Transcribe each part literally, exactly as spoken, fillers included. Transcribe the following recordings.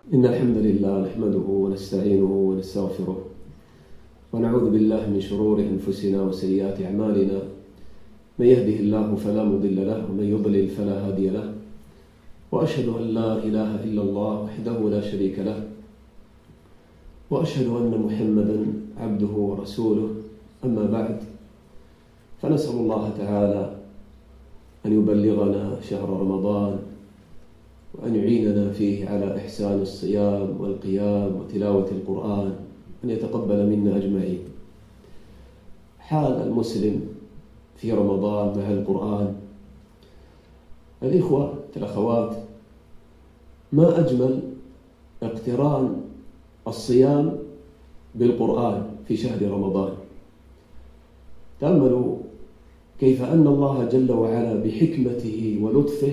إن الحمد لله نحمده ونستعينه ونستغفره ونعوذ بالله من شرور أنفسنا وسيئات أعمالنا. من يهده الله فلا مضل له ومن يضلل فلا هادي له، وأشهد أن لا إله إلا الله وحده لا شريك له، وأشهد أن محمدا عبده ورسوله. أما بعد، فنسأل الله تعالى أن يبلغنا شهر رمضان، وأن يعيننا فيه على إحسان الصيام والقيام وتلاوة القرآن، أن يتقبل منا أجمعين. حال المسلم في رمضان مع القرآن. الإخوة الأخوات، ما أجمل اقتران الصيام بالقرآن في شهر رمضان. تأملوا كيف أن الله جل وعلا بحكمته ولطفه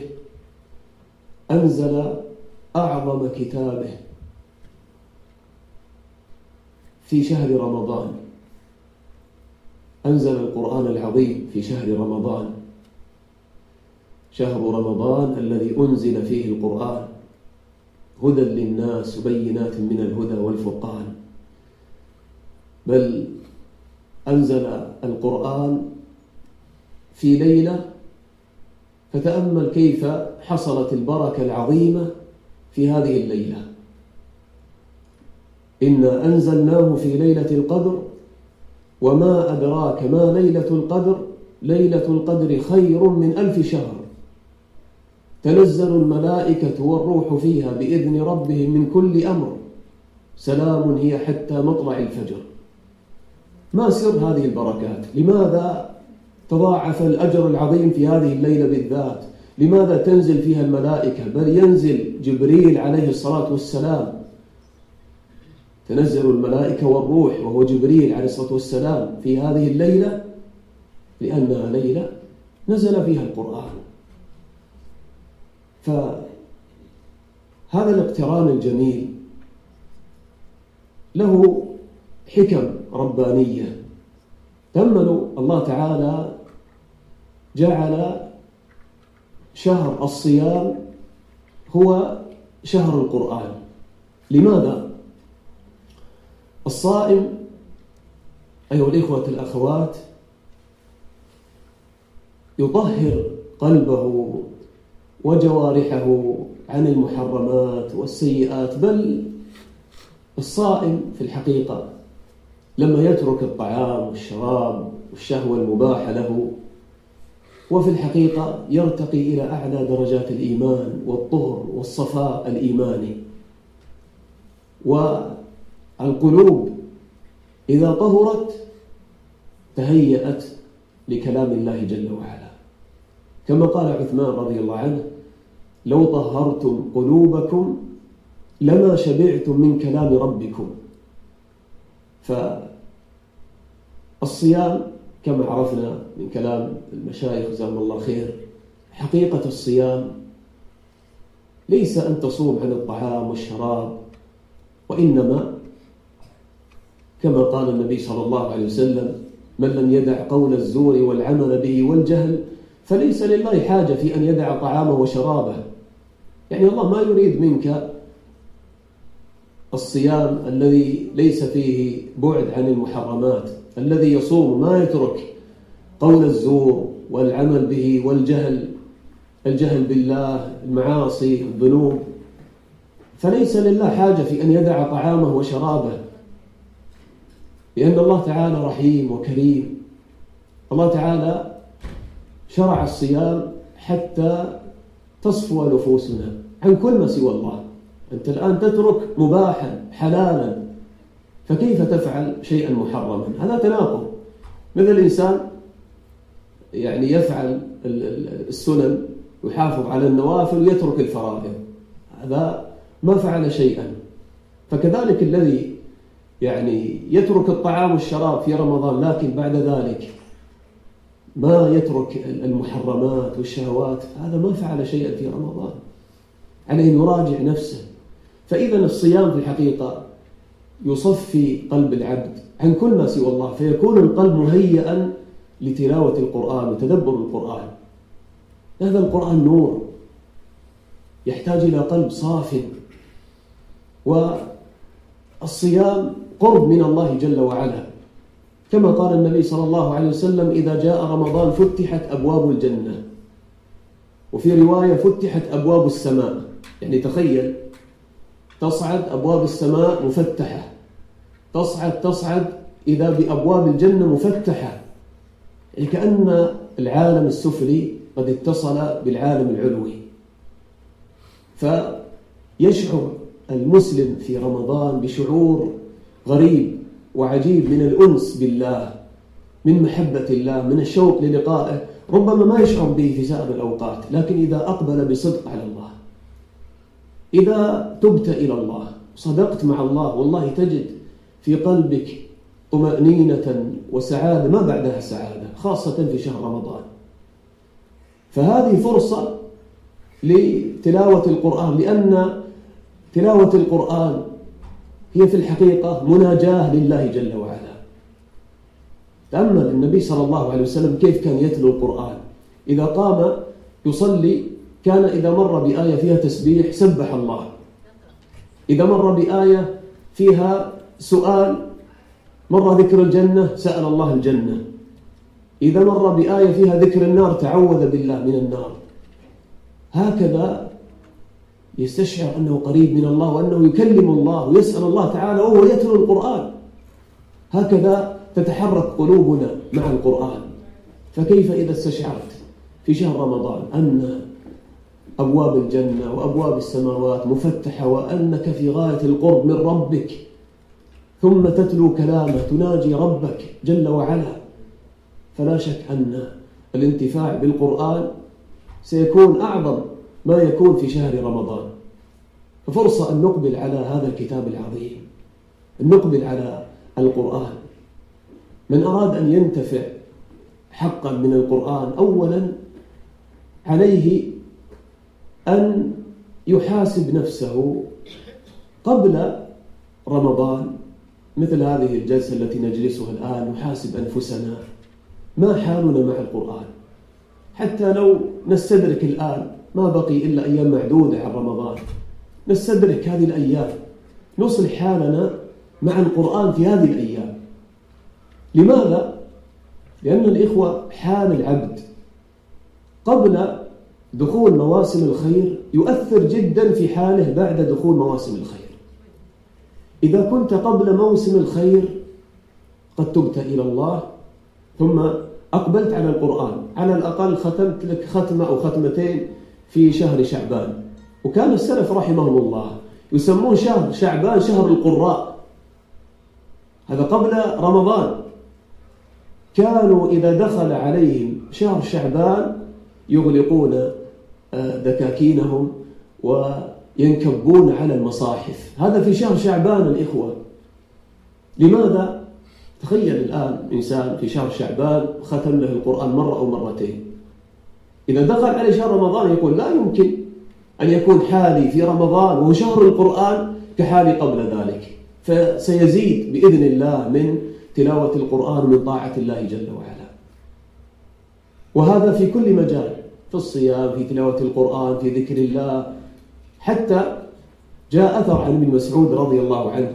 أنزل أعظم كتابه في شهر رمضان، أنزل القرآن العظيم في شهر رمضان، شهر رمضان الذي أنزل فيه القرآن هدى للناس وبينات من الهدى والفرقان. بل أنزل القرآن في ليلة، فتأمل كيف حصلت البركة العظيمة في هذه الليلة. إنا أنزلناه في ليلة القدر، وما أدراك ما ليلة القدر، ليلة القدر خير من ألف شهر، تنزل الملائكة والروح فيها بإذن ربهم من كل أمر، سلام هي حتى مطلع الفجر. ما سر هذه البركات؟ لماذا تضاعف الأجر العظيم في هذه الليلة بالذات؟ لماذا تنزل فيها الملائكة؟ بل ينزل جبريل عليه الصلاة والسلام، تنزل الملائكة والروح وهو جبريل عليه الصلاة والسلام في هذه الليلة، لأنها ليلة نزل فيها القرآن. فهذا الاقتران الجميل له حكم ربانية. تأملوا، الله تعالى جعل شهر الصيام هو شهر القرآن. لماذا؟ الصائم أيها الإخوة الأخوات يطهر قلبه وجوارحه عن المحرمات والسيئات. بل الصائم في الحقيقة لما يترك الطعام والشراب والشهوة المباحة له، وفي الحقيقة يرتقي إلى أعلى درجات الإيمان والطهر والصفاء الإيماني. والقلوب إذا طهرت تهيأت لكلام الله جل وعلا، كما قال عثمان رضي الله عنه: لو طهرتم قلوبكم لما شبعتم من كلام ربكم. فالصيام كما عرفنا من كلام المشايخ جزاهم الله خير، حقيقة الصيام ليس أن تصوم عن الطعام والشراب، وإنما كما قال النبي صلى الله عليه وسلم: من لم يدع قول الزور والعمل به والجهل فليس لله حاجة في أن يدع طعامه وشرابه. يعني الله ما يريد منك الصيام الذي ليس فيه بعد عن المحرمات، الذي يصوم ما يترك قول الزور والعمل به والجهل، الجهل بالله، المعاصي، الذنوب، فليس لله حاجة في أن يدع طعامه وشرابه، لأن الله تعالى رحيم وكريم. الله تعالى شرع الصيام حتى تصفو نفوسنا عن كل ما سوى الله. أنت الآن تترك مباحا حلالا، فكيف تفعل شيئا محرما؟ هذا تناقض. مثل الإنسان يعني يفعل السنن ويحافظ على النوافل ويترك الفرائض، هذا ما فعل شيئا. فكذلك الذي يعني يترك الطعام والشراب في رمضان، لكن بعد ذلك ما يترك المحرمات والشهوات، هذا ما فعل شيئا في رمضان، عليه أن يراجع نفسه. فإذا الصيام في الحقيقة يصفي قلب العبد عن كل ما سوى الله، فيكون القلب مهيئا لتلاوة القرآن وتدبر القرآن. هذا القرآن نور، يحتاج إلى قلب صاف والصيام قرب من الله جل وعلا، كما قال النبي صلى الله عليه وسلم: إذا جاء رمضان فتحت أبواب الجنة، وفي رواية فتحت أبواب السماء. يعني تخيل، تصعد أبواب السماء مفتحة، تصعد تصعد إذا بأبواب الجنة مفتحة، يعني كأن العالم السفلي قد اتصل بالعالم العلوي. فيشعر المسلم في رمضان بشعور غريب وعجيب من الأنس بالله، من محبة الله، من الشوق للقائه، ربما ما يشعر به في سائر الأوقات، لكن إذا أقبل بصدق على الله، إذا تبت إلى الله، صدقت مع الله، والله تجد في قلبك طمأنينة وسعادة ما بعدها سعادة، خاصة في شهر رمضان. فهذه فرصة لتلاوة القرآن، لأن تلاوة القرآن هي في الحقيقة مناجاة لله جل وعلا. تأمل النبي صلى الله عليه وسلم كيف كان يتلو القرآن. إذا قام يصلي كان إذا مر بآية فيها تسبيح سبح الله، إذا مر بآية فيها سؤال، مر ذكر الجنة سأل الله الجنة، إذا مر بآية فيها ذكر النار تعوذ بالله من النار. هكذا يستشعر أنه قريب من الله، وأنه يكلم الله ويسأل الله تعالى وهو يتلو القرآن. هكذا تتحرك قلوبنا مع القرآن. فكيف إذا استشعرت في شهر رمضان أن أبواب الجنة وأبواب السماوات مفتحة، وأنك في غاية القرب من ربك، ثم تتلو كلامه، تناجي ربك جل وعلا، فلا شك أن الانتفاع بالقرآن سيكون أعظم ما يكون في شهر رمضان. ففرصة أن نقبل على هذا الكتاب العظيم، أن نقبل على القرآن. من أراد أن ينتفع حقا من القرآن، أولا عليه أن يحاسب نفسه قبل رمضان، مثل هذه الجلسة التي نجلسها الآن، نحاسب أنفسنا ما حالنا مع القرآن، حتى لو نستدرك الآن ما بقي إلا أيام معدودة عن رمضان، نستدرك هذه الأيام، نصلح حالنا مع القرآن في هذه الأيام. لماذا؟ لأن الإخوة حال العبد قبل دخول مواسم الخير يؤثر جدا في حاله بعد دخول مواسم الخير. إذا كنت قبل موسم الخير قد تبت إلى الله، ثم أقبلت على القرآن، على الأقل ختمت لك ختمة أو ختمتين في شهر شعبان، وكان السلف رحمهم الله يسمون شهر شعبان شهر القراء، هذا قبل رمضان. كانوا إذا دخل عليهم شهر شعبان يغلقون دكاكينهم وينكبون على المصاحف، هذا في شهر شعبان الإخوة. لماذا؟ تخيل الآن إنسان في شهر شعبان ختم له القرآن مرة أو مرتين، إذا دخل عليه شهر رمضان يقول لا يمكن أن يكون حالي في رمضان وهو شهر القرآن كحالي قبل ذلك، فسيزيد بإذن الله من تلاوة القرآن ومن طاعة الله جل وعلا. وهذا في كل مجال، في الصيام، في تلاوة القرآن، في ذكر الله. حتى جاء أثر عن ابن مسعود رضي الله عنه،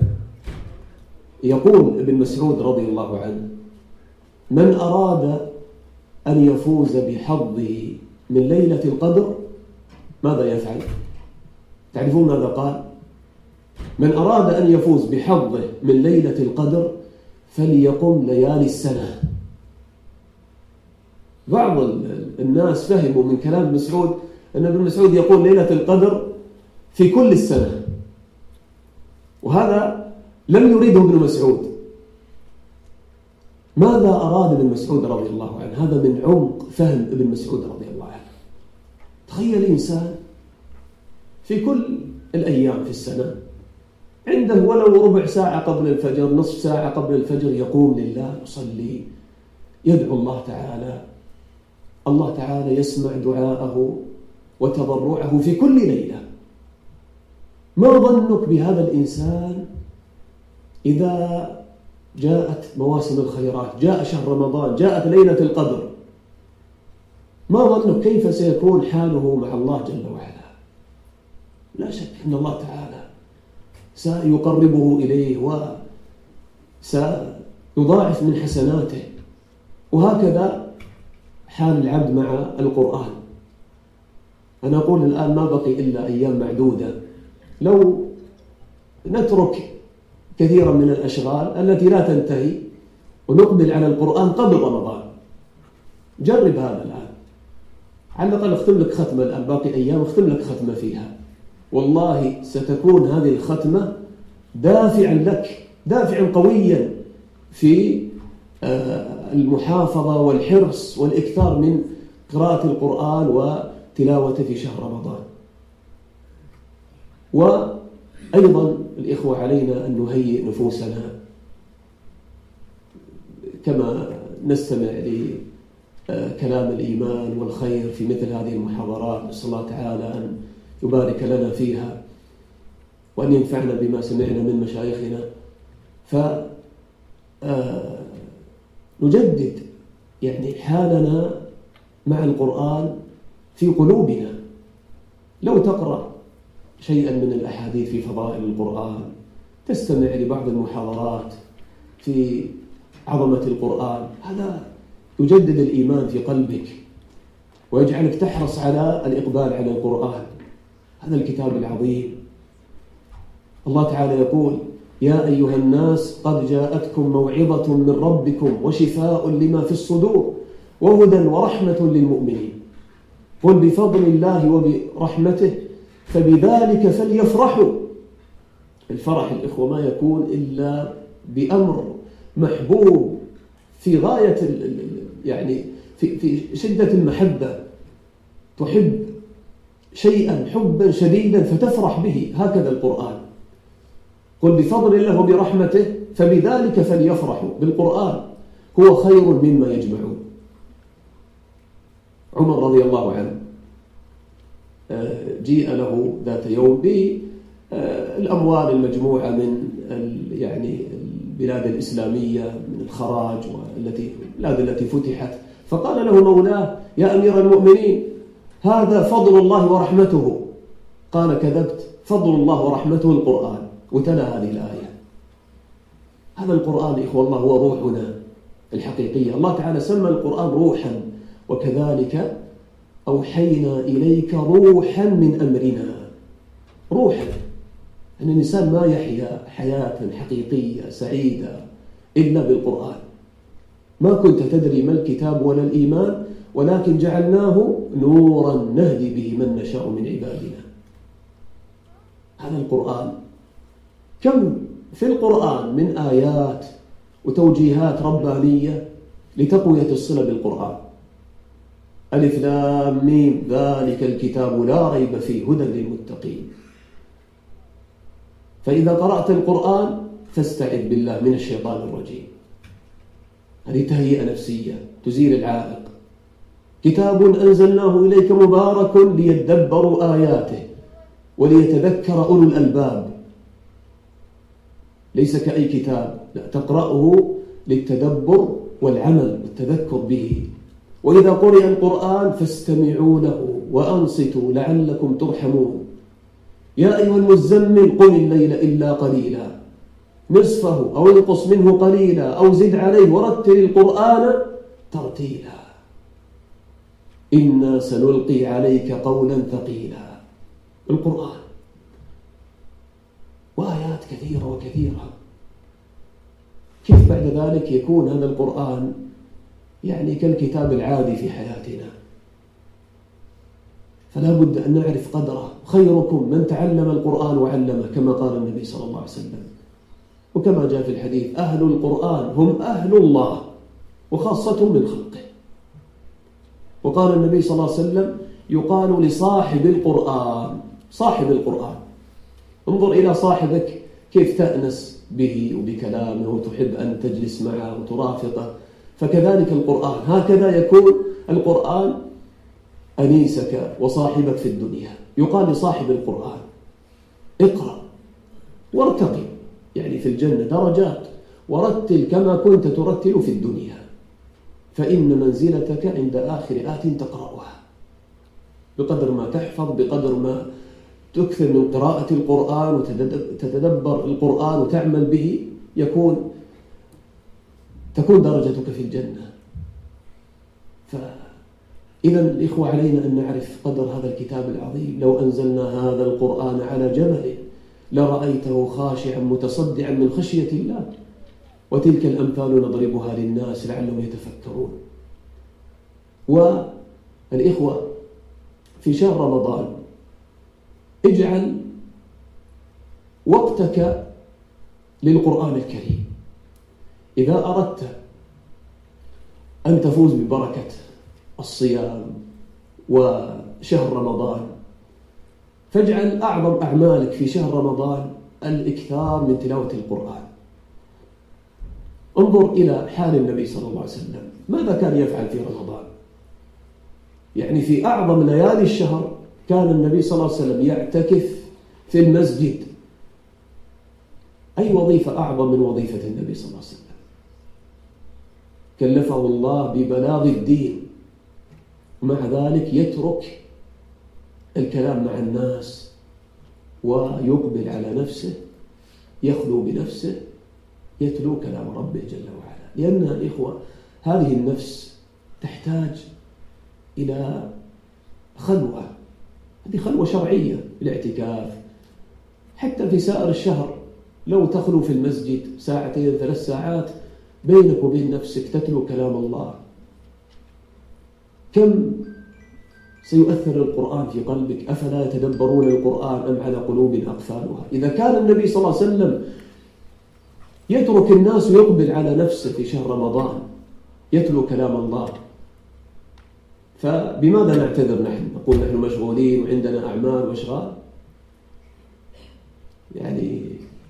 يقول ابن مسعود رضي الله عنه: من أراد أن يفوز بحظه من ليلة القدر ماذا يفعل؟ تعرفون ماذا قال؟ من أراد أن يفوز بحظه من ليلة القدر فليقم ليالي السنة. بعض الناس فهموا من كلام ابن مسعود أن ابن مسعود يقول ليلة القدر في كل السنة، وهذا لم يريده ابن مسعود. ماذا أراد ابن مسعود رضي الله عنه؟ هذا من عمق فهم ابن مسعود رضي الله عنه. تخيل إنسان في كل الأيام في السنة عنده ولو ربع ساعة قبل الفجر، نصف ساعة قبل الفجر، يقوم لله يصلي، يدعو الله تعالى، الله تعالى يسمع دعاءه وتضرعه في كل ليلة. ما ظنك بهذا الإنسان إذا جاءت مواسم الخيرات، جاء شهر رمضان، جاءت ليلة القدر؟ ما ظنك كيف سيكون حاله مع الله جل وعلا؟ لا شك أن الله تعالى سيقربه إليه وسيضاعف من حسناته. وهكذا حال العبد مع القرآن. أنا أقول الآن ما بقي إلا أيام معدودة، لو نترك كثيرا من الأشغال التي لا تنتهي ونقبل على القرآن قبل رمضان. جرب هذا الآن، على الأقل اختم لك ختمة الآن، باقي أيام اختم لك ختمة فيها، والله ستكون هذه الختمة دافعا لك، دافعا قويا في المحافظة والحرص والإكثار من قراءة القرآن وتلاوته في شهر رمضان. وأيضا الإخوة علينا أن نهيئ نفوسنا كما نستمع لكلام الإيمان والخير في مثل هذه المحاضرات. نسأل الله تعالى أن يبارك لنا فيها وأن ينفعنا بما سمعنا من مشايخنا، فنجدد يعني حالنا مع القرآن في قلوبنا. لو تقرأ شيئا من الأحاديث في فضائل القرآن، تستمع لبعض المحاضرات في عظمة القرآن، هذا يجدد الإيمان في قلبك ويجعلك تحرص على الإقبال على القرآن، هذا الكتاب العظيم. الله تعالى يقول: يا أيها الناس قد جاءتكم موعظة من ربكم وشفاء لما في الصدور وهدى ورحمة للمؤمنين قل بفضل الله وبرحمته فبذلك فليفرحوا. الفرح الإخوة ما يكون إلا بأمر محبوب في غاية يعني في في شدة المحبة، تحب شيئا حبا شديدا فتفرح به، هكذا القرآن. قل بفضل الله وبرحمته فبذلك فليفرحوا، بالقرآن هو خير مما يجمعون. عمر رضي الله عنه جيء له ذات يوم بالأموال المجموعة من يعني البلاد الإسلامية من الخراج والتي البلاد التي فتحت، فقال له مولاه: يا أمير المؤمنين هذا فضل الله ورحمته. قال: كذبت، فضل الله ورحمته القرآن. وتلا هذه الآية. هذا القرآن إخوة الله هو روحنا الحقيقية. الله تعالى سمى القرآن روحا، وكذلك أوحينا إليك روحا من أمرنا. روحا، أن الإنسان ما يحيا حياة حقيقية سعيدة إلا بالقرآن. ما كنت تدري ما الكتاب ولا الإيمان ولكن جعلناه نورا نهدي به من نشاء من عبادنا. هذا القرآن، كم في القرآن من آيات وتوجيهات ربانية لتقوية الصلة بالقرآن. ألف لام ميم ذلك الكتاب لا ريب فيه هدى للمتقين. فإذا قرأت القرآن فاستعذ بالله من الشيطان الرجيم. هذه تهيئة نفسية تزيل العائق. كتاب أنزلناه إليك مبارك ليدبروا آياته وليتذكر أولو الألباب. ليس كأي كتاب، لا، تقرأه للتدبر والعمل والتذكر به. وإذا قرئ القرآن فاستمعوا له وأنصتوا لعلكم ترحمون. يا أيها المزمل قم الليل إلا قليلا نصفه أو انقص منه قليلا أو زد عليه ورتل القرآن ترتيلا إنا سنلقي عليك قولا ثقيلا. القرآن وآيات كثيرة وكثيرة. كيف بعد ذلك يكون هذا القرآن يعني كالكتاب العادي في حياتنا؟ فلا بد أن نعرف قدره. خيركم من تعلم القرآن وعلمه كما قال النبي صلى الله عليه وسلم. وكما جاء في الحديث: أهل القرآن هم أهل الله وخاصة من خلقه. وقال النبي صلى الله عليه وسلم: يقال لصاحب القرآن صاحب القرآن. انظر إلى صاحبك كيف تأنس به وبكلامه وتحب أن تجلس معه وترافقه، فكذلك القرآن، هكذا يكون القرآن أنيسك وصاحبك في الدنيا. يقال لصاحب القرآن: اقرأ وارتقي، يعني في الجنة درجات، ورتل كما كنت ترتل في الدنيا، فإن منزلتك عند آخر آت تقرأها. بقدر ما تحفظ، بقدر ما تكثر من قراءة القرآن وتتدبر القرآن وتعمل به يكون تكون درجتك في الجنة. فإذا الإخوة علينا أن نعرف قدر هذا الكتاب العظيم. لو أنزلنا هذا القرآن على جبل لرأيته خاشعا متصدعا من خشية الله. وتلك الأمثال نضربها للناس لعلهم يتفكرون. والإخوة في شهر رمضان اجعل وقتك للقرآن الكريم. إذا أردت أن تفوز ببركة الصيام وشهر رمضان فاجعل أعظم أعمالك في شهر رمضان الإكثار من تلاوة القرآن. انظر إلى حال النبي صلى الله عليه وسلم، ماذا كان يفعل في رمضان؟ يعني في أعظم ليالي الشهر كان النبي صلى الله عليه وسلم يعتكف في المسجد. أي وظيفة أعظم من وظيفة النبي صلى الله عليه وسلم؟ كلفه الله ببلاغ الدين، ومع ذلك يترك الكلام مع الناس ويقبل على نفسه، يخلو بنفسه، يتلو كلام ربه جل وعلا. لأنها الإخوة هذه النفس تحتاج إلى خلوة، هذه خلوة شرعية، الاعتكاف. حتى في سائر الشهر لو تخلو في المسجد ساعتين ثلاث ساعات بينك وبين نفسك تتلو كلام الله، كم سيؤثر القرآن في قلبك؟ أفلا يتدبرون القرآن أم على قلوب أقفالها؟ إذا كان النبي صلى الله عليه وسلم يترك الناس ويقبل على نفسه في شهر رمضان يتلو كلام الله، فبماذا نعتذر نحن؟ نقول نحن مشغولين وعندنا أعمال وأشغال. يعني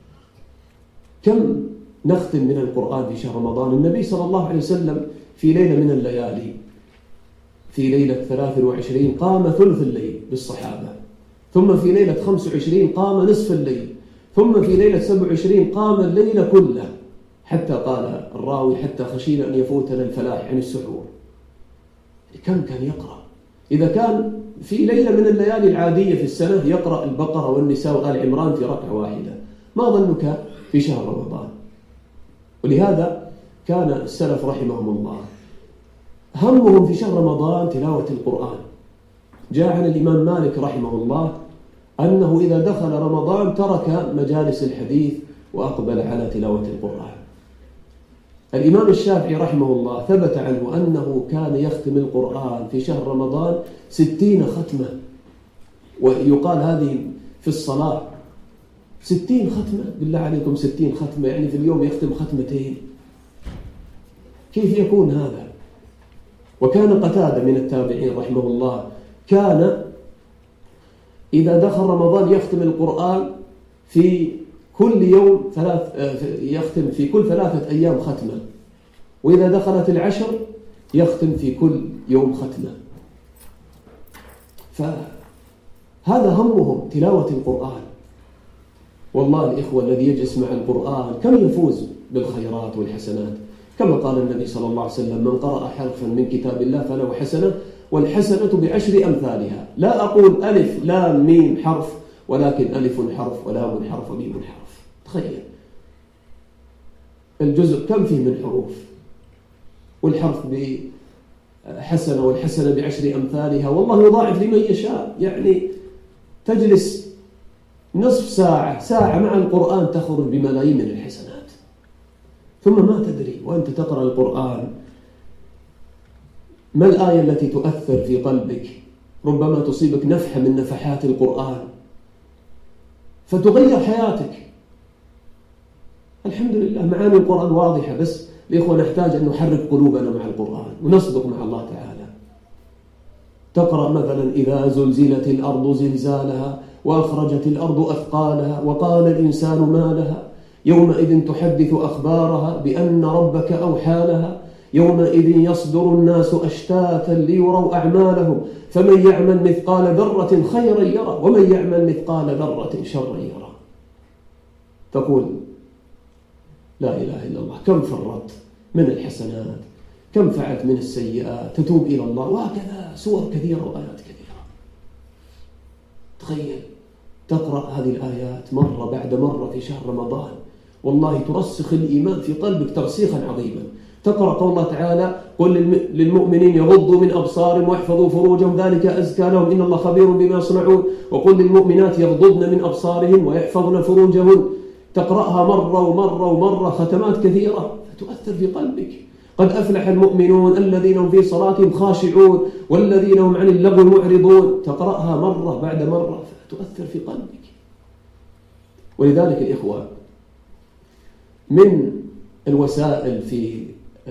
كم نختم من القرآن في شهر رمضان؟ النبي صلى الله عليه وسلم في ليلة من الليالي، في ليلة ثلاث وعشرين قام ثلث الليل بالصحابة، ثم في ليلة خمس وعشرين قام نصف الليل، ثم في ليلة سبع وعشرين قام الليل كله، حتى قال الراوي حتى خشينا أن يفوتنا الفلاح عن السحور. كم كان يقرأ؟ إذا كان في ليلة من الليالي العادية في السنة يقرأ البقرة والنساء وآل عمران في ركعة واحدة، ما ظنك في شهر رمضان؟ ولهذا كان السلف رحمهم الله همهم في شهر رمضان تلاوة القرآن. جاء عن الإمام مالك رحمه الله أنه إذا دخل رمضان ترك مجالس الحديث وأقبل على تلاوة القرآن. الإمام الشافعي رحمه الله ثبت عنه أنه كان يختم القرآن في شهر رمضان ستين ختمة، ويقال هذه في الصلاة ستين ختمة. بالله عليكم ستين ختمة يعني في اليوم يختم ختمتين، كيف يكون هذا؟ وكان قتادة من التابعين رحمه الله كان إذا دخل رمضان يختم القرآن في كل يوم ثلاث يختم في كل ثلاثة أيام ختمة، وإذا دخلت العشر يختم في كل يوم ختمة. فهذا همهم تلاوة القرآن. والله الإخوة الذي يجلس مع القرآن كم يفوز بالخيرات والحسنات، كما قال النبي صلى الله عليه وسلم: من قرأ حرفا من كتاب الله فله حسنة والحسنة بعشر أمثالها. لا أقول ألف لام ميم حرف، ولكن ألف حرف ولام حرف وميم حرف. تخيل الجزء كم فيه من حروف، والحرف بحسنة والحسنة بعشر أمثالها، والله يضاعف لمن يشاء. يعني تجلس نصف ساعة ساعة مع القرآن تخرج بملايين من الحسنات، ثم ما تدري وأنت تقرأ القرآن ما الآية التي تؤثر في قلبك. ربما تصيبك نفحة من نفحات القرآن فتغير حياتك. الحمد لله معاني القرآن واضحة، بس الإخوة نحتاج أن نحرك قلوبنا مع القرآن ونصدق مع الله تعالى. تقرأ مثلا: إذا زلزلت الأرض زلزالها وأخرجت الأرض أثقالها وقال الإنسان ما لها يومئذ تحدث أخبارها بأن ربك أوحى لها يومئذ يصدر الناس أشتاتا ليروا أعمالهم فمن يعمل مثقال ذرة خيرا يرى ومن يعمل مثقال ذرة شرا يرى. تقول لا إله إلا الله، كم فرطت من الحسنات، كم فعلت من السيئات، تتوب إلى الله، وهكذا سور كثيرة وآيات كثيرة. تخيل تقرأ هذه الآيات مرة بعد مرة في شهر رمضان، والله ترسخ الإيمان في قلبك ترسيخا عظيما. تقرأ قول الله تعالى: قل للمؤمنين يغضوا من أبصارهم ويحفظوا فروجهم ذلك أزكى لهم إن الله خبير بما يصنعون، وقل للمؤمنات يغضضن من أبصارهن ويحفظن فروجهن. تقرأها مرة ومرة ومرة، ختمات كثيرة فتؤثر في قلبك. قد أفلح المؤمنون الذين هم في صلاتهم خاشعون والذين هم عن اللغو معرضون. تقرأها مرة بعد مرة فتؤثر في قلبك. ولذلك الإخوة، من الوسائل في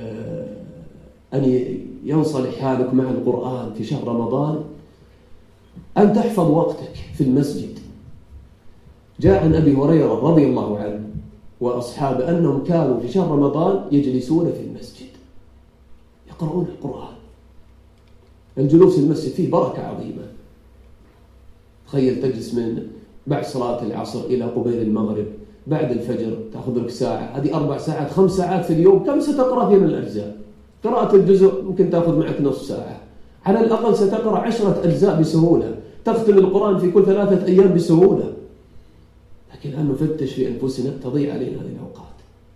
أن ينصلح حالك مع القرآن في شهر رمضان أن تحفظ وقتك في المسجد. جاء عن أبي هريرة رضي الله عنه وأصحابه أنهم كانوا في شهر رمضان يجلسون في المسجد يقرؤون القرآن. الجلوس في المسجد فيه بركة عظيمة. تخيل تجلس من بعد صلاة العصر إلى قبيل المغرب، بعد الفجر تأخذ لك ساعة، هذه أربع ساعات، خمس ساعات في اليوم. كم ستقرأ فيها من الأجزاء؟ قراءة الجزء ممكن تأخذ معك نصف ساعة، على الأقل ستقرأ عشرة أجزاء بسهولة، تختم القرآن في كل ثلاثة أيام بسهولة. لكن الآن نفتش في أنفسنا، تضيع علينا هذه الأوقات.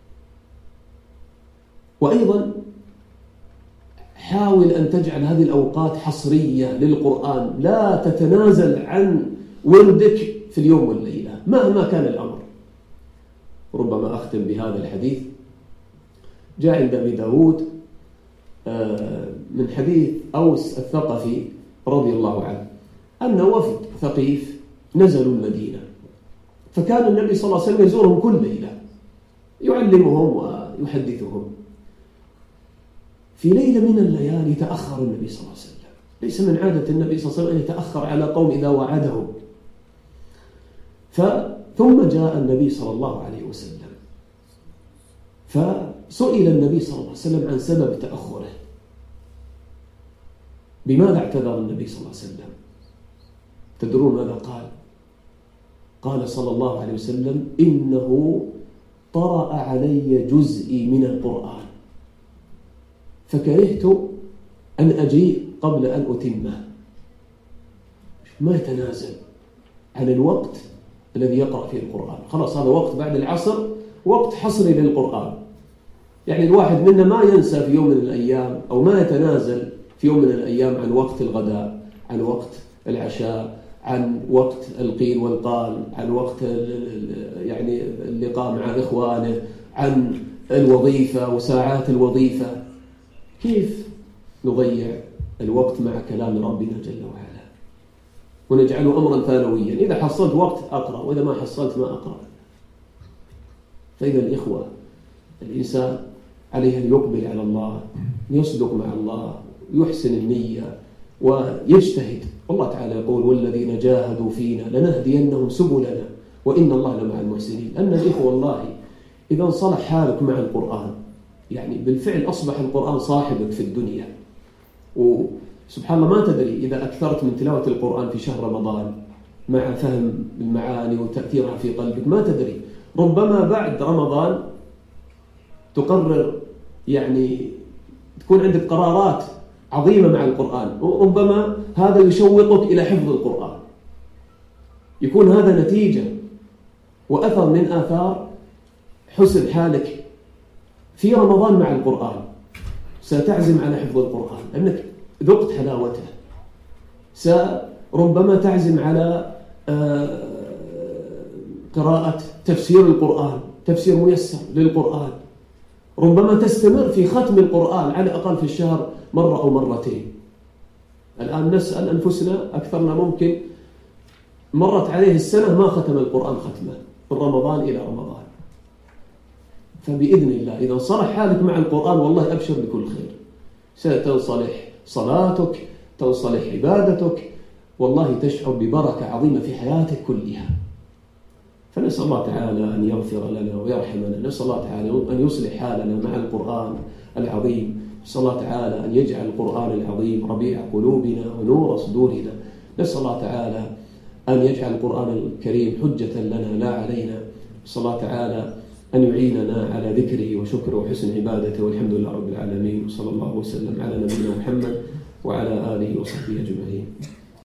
وأيضا حاول أن تجعل هذه الأوقات حصرية للقرآن، لا تتنازل عن وردك في اليوم والليلة مهما كان الأمر. ربما أختم بهذا الحديث. جاء عند أبي داود من حديث أوس الثقفي رضي الله عنه أن وفد ثقيف نزلوا المدينة، فكان النبي صلى الله عليه وسلم يزورهم كل ليلة يعلمهم ويحدثهم. في ليلة من الليالي تأخر النبي صلى الله عليه وسلم. ليس من عادة النبي صلى الله عليه وسلم أن يتأخر على قوم إذا وعدهم. ثم جاء النبي صلى الله عليه وسلم، فسئل النبي صلى الله عليه وسلم عن سبب تأخره. بماذا اعتذر النبي صلى الله عليه وسلم؟ تدرون ماذا قال؟ قال صلى الله عليه وسلم: إنه طرأ علي جزءي من القرآن فكرهت أن أجيء قبل أن أتمه. ما يتنازل عن الوقت الذي يقرأ فيه القرآن. خلاص هذا وقت بعد العصر، وقت حصري للقرآن. يعني الواحد منا ما ينسى في يوم من الأيام أو ما يتنازل في يوم من الأيام عن وقت الغداء، عن وقت العشاء، عن وقت القيل والقال، عن وقت يعني اللقاء مع إخوانه، عن الوظيفة وساعات الوظيفة. كيف نضيع الوقت مع كلام ربنا جل وعلا ونجعله أمرا ثانويا؟ إذا حصلت وقت أقرأ، وإذا ما حصلت ما أقرأ. فإذا الإخوة، الإنسان عليه أن يقبل على الله، يصدق مع الله، يحسن النية ويجتهد. الله تعالى يقول: والذين جاهدوا فينا لنهدينهم سبلنا وإن الله لمع المحسنين. أن الإخوة والله إذا انصلح حالك مع القرآن، يعني بالفعل أصبح القرآن صاحبك في الدنيا. وسبحان الله ما تدري إذا أكثرت من تلاوة القرآن في شهر رمضان مع فهم المعاني وتأثيرها في قلبك، ما تدري ربما بعد رمضان تقرر يعني تكون عندك قرارات عظيمة مع القرآن، وربما هذا يشوقك إلى حفظ القرآن. يكون هذا نتيجة وأثر من آثار حسن حالك في رمضان مع القرآن. ستعزم على حفظ القرآن لأنك ذقت حلاوته. سربما تعزم على قراءة تفسير القرآن، تفسير ميسر للقرآن. ربما تستمر في ختم القرآن على الأقل في الشهر مرة أو مرتين. الآن نسأل أنفسنا، أكثرنا ممكن مرت عليه السنة ما ختم القرآن ختمة من رمضان إلى رمضان. فبإذن الله إذا انصلح حالك مع القرآن والله أبشر بكل خير. ستنصلح صلاتك، تنصلح عبادتك، والله تشعر ببركة عظيمة في حياتك كلها. فنسأل الله تعالى أن يغفر لنا ويرحمنا. نسأل الله تعالى أن يصلح حالنا مع القرآن العظيم. نسأل الله تعالى أن يجعل القرآن العظيم ربيع قلوبنا ونور صدورنا. نسأل الله تعالى أن يجعل القرآن الكريم حجة لنا لا علينا. نسأل الله تعالى أن يعيننا على ذكره وشكره وحسن عبادته، والحمد لله رب العالمين، وصلى الله وسلم على نبينا محمد وعلى آله وصحبه أجمعين.